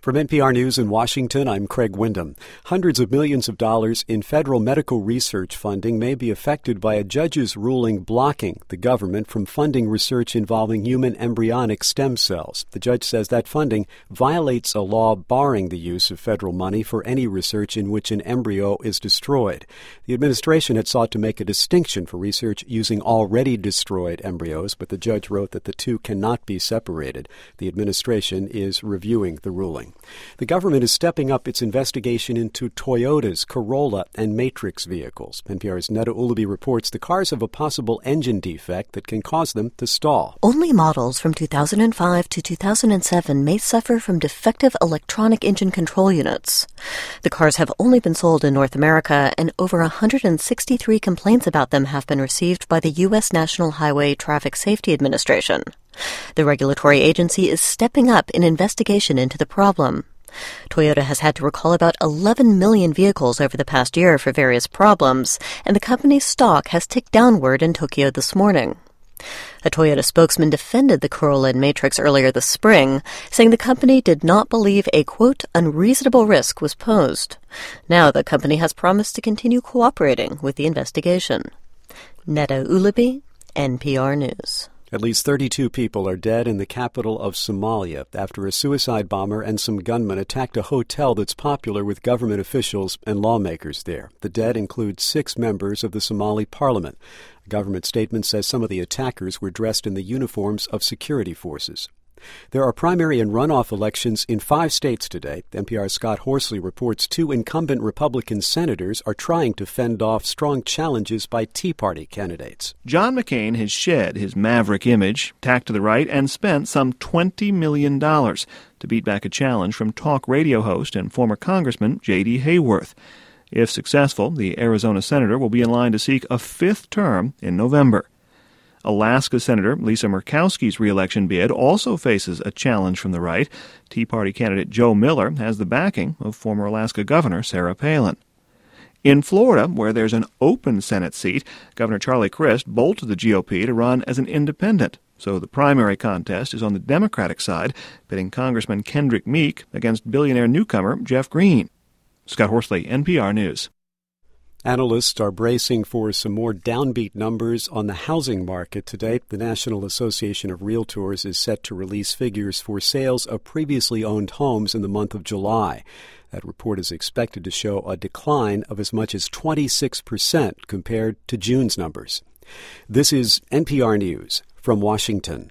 From NPR News in Washington, I'm Craig Windham. Hundreds of millions of dollars in federal medical research funding may be affected by a judge's ruling blocking the government from funding research involving human embryonic stem cells. The judge says that funding violates a law barring the use of federal money for any research in which an embryo is destroyed. The administration had sought to make a distinction for research using already destroyed embryos, but the judge wrote that the two cannot be separated. The administration is reviewing the ruling. The government is stepping up its investigation into Toyota's Corolla and Matrix vehicles. NPR's Neda Ulaby reports the cars have a possible engine defect that can cause them to stall. Only models from 2005 to 2007 may suffer from defective electronic engine control units. The cars have only been sold in North America, and over 163 complaints about them have been received by the U.S. National Highway Traffic Safety Administration. The regulatory agency is stepping up an investigation into the problem. Toyota has had to recall about 11 million vehicles over the past year for various problems, and the company's stock has ticked downward in Tokyo this morning. A Toyota spokesman defended the Corolla and Matrix earlier this spring, saying the company did not believe a, quote, unreasonable risk was posed. Now the company has promised to continue cooperating with the investigation. Neda Ulaby, NPR News. At least 32 people are dead in the capital of Somalia after a suicide bomber and some gunmen attacked a hotel that's popular with government officials and lawmakers there. The dead include 6 members of the Somali parliament. A government statement says some of the attackers were dressed in the uniforms of security forces. There are primary and runoff elections in 5 states today. NPR's Scott Horsley reports 2 incumbent Republican senators are trying to fend off strong challenges by Tea Party candidates. John McCain has shed his maverick image, tacked to the right, and spent some $20 million to beat back a challenge from talk radio host and former Congressman J.D. Hayworth. If successful, the Arizona senator will be in line to seek a 5th term in November. Alaska Senator Lisa Murkowski's reelection bid also faces a challenge from the right. Tea Party candidate Joe Miller has the backing of former Alaska Governor Sarah Palin. In Florida, where there's an open Senate seat, Governor Charlie Crist bolted the GOP to run as an independent. So the primary contest is on the Democratic side, pitting Congressman Kendrick Meek against billionaire newcomer Jeff Green. Scott Horsley, NPR News. Analysts are bracing for some more downbeat numbers on the housing market today. The National Association of Realtors is set to release figures for sales of previously owned homes in the month of July. That report is expected to show a decline of as much as 26% compared to June's numbers. This is NPR News from Washington.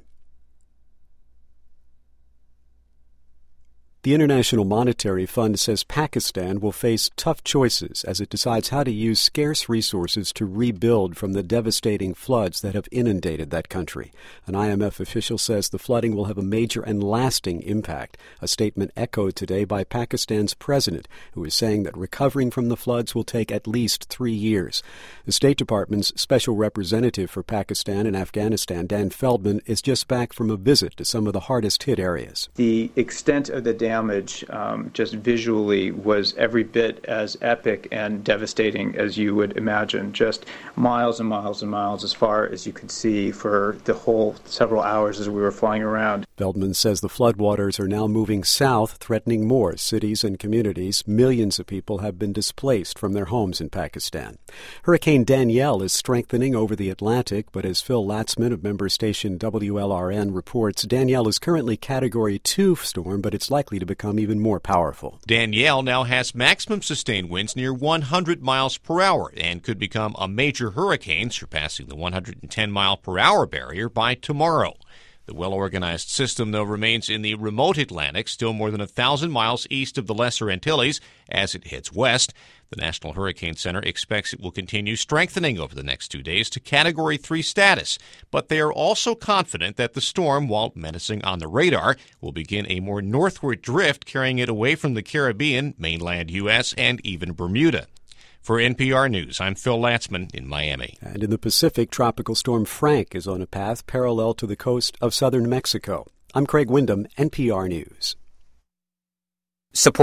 The International Monetary Fund says Pakistan will face tough choices as it decides how to use scarce resources to rebuild from the devastating floods that have inundated that country. An IMF official says the flooding will have a major and lasting impact, a statement echoed today by Pakistan's president, who is saying that recovering from the floods will take at least 3 years. The State Department's special representative for Pakistan and Afghanistan, Dan Feldman, is just back from a visit to some of the hardest-hit areas. The extent of the damage just visually was every bit as epic and devastating as you would imagine. Just miles and miles and miles as far as you could see for the whole several hours as we were flying around. Feldman says the floodwaters are now moving south, threatening more cities and communities. Millions of people have been displaced from their homes in Pakistan. Hurricane Danielle is strengthening over the Atlantic, but as Phil Latzman of member station WLRN reports, Danielle is currently Category 2 storm, but it's likely to become even more powerful. Danielle now has maximum sustained winds near 100 miles per hour and could become a major hurricane, surpassing the 110-mile-per-hour barrier by tomorrow. The well-organized system, though, remains in the remote Atlantic, still more than 1,000 miles east of the Lesser Antilles as it heads west. The National Hurricane Center expects it will continue strengthening over the next 2 days to Category 3 status. But they are also confident that the storm, while menacing on the radar, will begin a more northward drift, carrying it away from the Caribbean, mainland U.S., and even Bermuda. For NPR News, I'm Phil Latzman in Miami. And in the Pacific, Tropical Storm Frank is on a path parallel to the coast of southern Mexico. I'm Craig Windham, NPR News. Support